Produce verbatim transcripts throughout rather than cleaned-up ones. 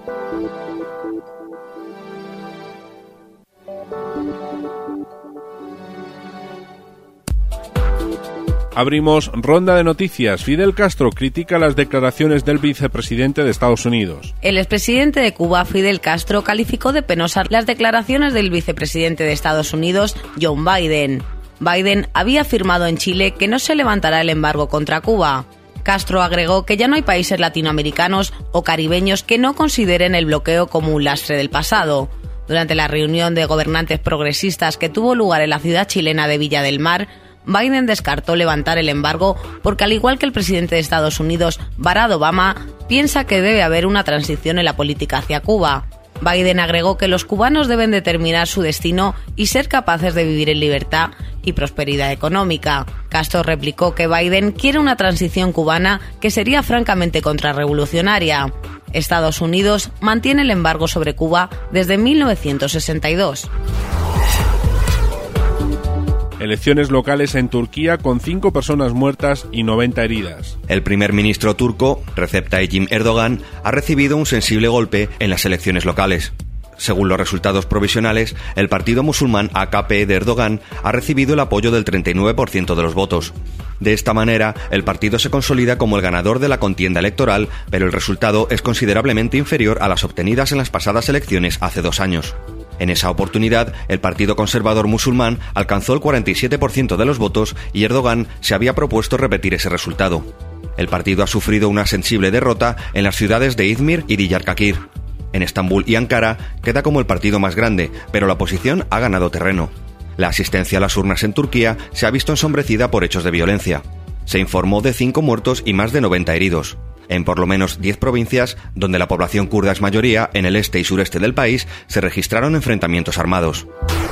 Abrimos ronda de noticias. Fidel Castro critica las declaraciones del vicepresidente de Estados Unidos. El expresidente de Cuba, Fidel Castro, calificó de penosas las declaraciones del vicepresidente de Estados Unidos, Joe Biden. Biden había afirmado en Chile que no se levantará el embargo contra Cuba. Castro agregó que ya no hay países latinoamericanos o caribeños que no consideren el bloqueo como un lastre del pasado. Durante la reunión de gobernantes progresistas que tuvo lugar en la ciudad chilena de Villa del Mar, Biden descartó levantar el embargo porque, al igual que el presidente de Estados Unidos, Barack Obama, piensa que debe haber una transición en la política hacia Cuba. Biden agregó que los cubanos deben determinar su destino y ser capaces de vivir en libertad y prosperidad económica. Castro replicó que Biden quiere una transición cubana que sería francamente contrarrevolucionaria. Estados Unidos mantiene el embargo sobre Cuba desde mil novecientos sesenta y dos. Elecciones locales en Turquía con cinco personas muertas y noventa heridas. El primer ministro turco, Recep Tayyip Erdogan, ha recibido un sensible golpe en las elecciones locales. Según los resultados provisionales, el partido musulmán A K P de Erdogan ha recibido el apoyo del treinta y nueve por ciento de los votos. De esta manera, el partido se consolida como el ganador de la contienda electoral, pero el resultado es considerablemente inferior a las obtenidas en las pasadas elecciones hace dos años. En esa oportunidad, el Partido Conservador Musulmán alcanzó el cuarenta y siete por ciento de los votos y Erdogan se había propuesto repetir ese resultado. El partido ha sufrido una sensible derrota en las ciudades de Izmir y Diyarbakir. En Estambul y Ankara queda como el partido más grande, pero la oposición ha ganado terreno. La asistencia a las urnas en Turquía se ha visto ensombrecida por hechos de violencia. Se informó de cinco muertos y más de noventa heridos. En por lo menos diez provincias, donde la población kurda es mayoría, en el este y sureste del país, se registraron enfrentamientos armados.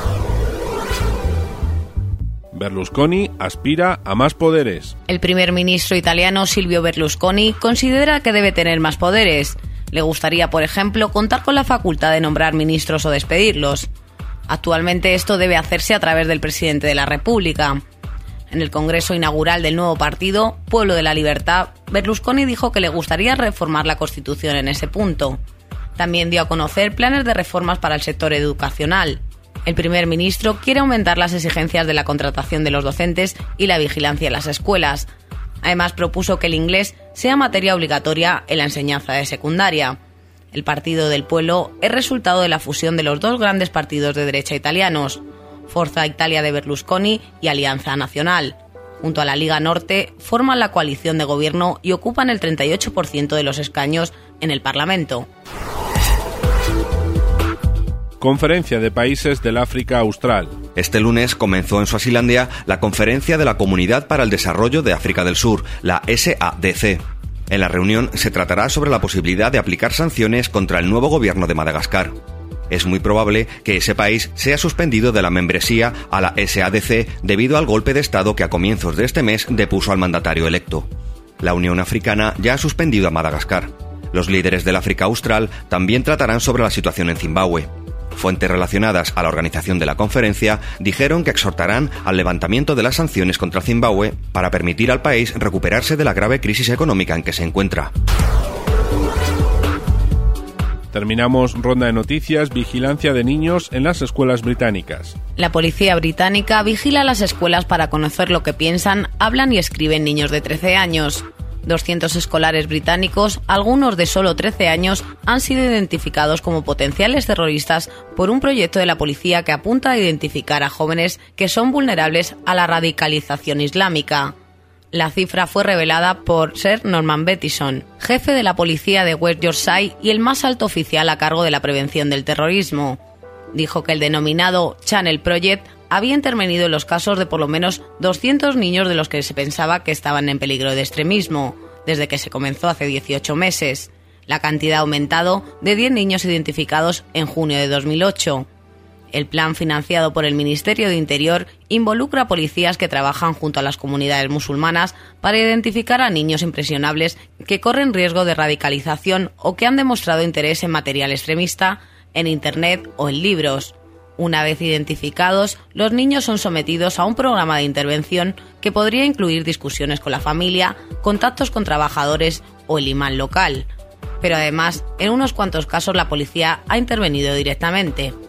Berlusconi aspira a más poderes. El primer ministro italiano Silvio Berlusconi considera que debe tener más poderes. Le gustaría, por ejemplo, contar con la facultad de nombrar ministros o despedirlos. Actualmente esto debe hacerse a través del presidente de la República. En el congreso inaugural del nuevo partido, Pueblo de la Libertad, Berlusconi dijo que le gustaría reformar la Constitución en ese punto. También dio a conocer planes de reformas para el sector educacional. El primer ministro quiere aumentar las exigencias de la contratación de los docentes y la vigilancia en las escuelas. Además, propuso que el inglés sea materia obligatoria en la enseñanza de secundaria. El Partido del Pueblo es resultado de la fusión de los dos grandes partidos de derecha italianos, Forza Italia de Berlusconi y Alianza Nacional. Junto a la Liga Norte, forman la coalición de gobierno y ocupan el treinta y ocho por ciento de los escaños en el Parlamento. Conferencia de Países del África Austral. Este lunes comenzó en Suazilandia la Conferencia de la Comunidad para el Desarrollo de África del Sur, la S A D C. En la reunión se tratará sobre la posibilidad de aplicar sanciones contra el nuevo gobierno de Madagascar. Es muy probable que ese país sea suspendido de la membresía a la S A D C debido al golpe de Estado que a comienzos de este mes depuso al mandatario electo. La Unión Africana ya ha suspendido a Madagascar. Los líderes del África Austral también tratarán sobre la situación en Zimbabue. Fuentes relacionadas a la organización de la conferencia dijeron que exhortarán al levantamiento de las sanciones contra Zimbabue para permitir al país recuperarse de la grave crisis económica en que se encuentra. Terminamos ronda de noticias. Vigilancia de niños en las escuelas británicas. La policía británica vigila las escuelas para conocer lo que piensan, hablan y escriben niños de trece años. doscientos escolares británicos, algunos de solo trece años, han sido identificados como potenciales terroristas por un proyecto de la policía que apunta a identificar a jóvenes que son vulnerables a la radicalización islámica. La cifra fue revelada por Sir Norman Bettison, jefe de la policía de West Yorkshire y el más alto oficial a cargo de la prevención del terrorismo. Dijo que el denominado Channel Project había intervenido en los casos de por lo menos doscientos niños de los que se pensaba que estaban en peligro de extremismo, desde que se comenzó hace dieciocho meses. La cantidad ha aumentado de diez niños identificados en junio de dos mil ocho. El plan, financiado por el Ministerio de Interior, involucra a policías que trabajan junto a las comunidades musulmanas para identificar a niños impresionables que corren riesgo de radicalización o que han demostrado interés en material extremista, en Internet o en libros. Una vez identificados, los niños son sometidos a un programa de intervención que podría incluir discusiones con la familia, contactos con trabajadores o el imán local. pero además, en unos cuantos casos la policía ha intervenido directamente.